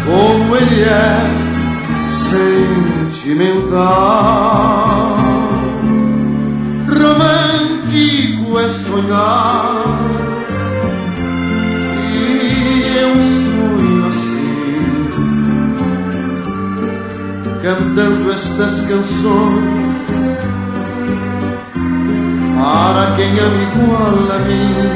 como ele é sentimental. Romântico é sonhar, e eu sonho assim, cantando estas canções para quem ama igual a mim.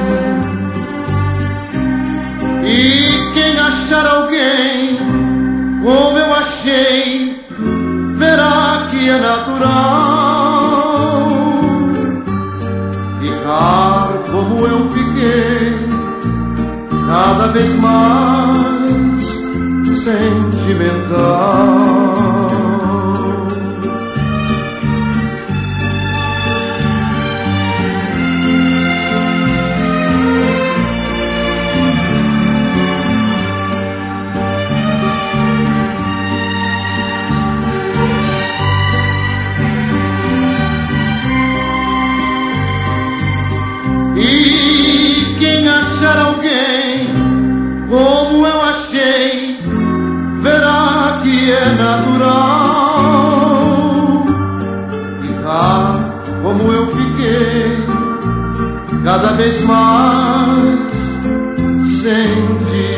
E quem achar alguém como eu achei, verá que é natural ficar como eu fiquei, cada vez mais sentimental. E quem achar alguém como eu achei, verá que é natural ficar como eu fiquei, cada vez mais sentimental.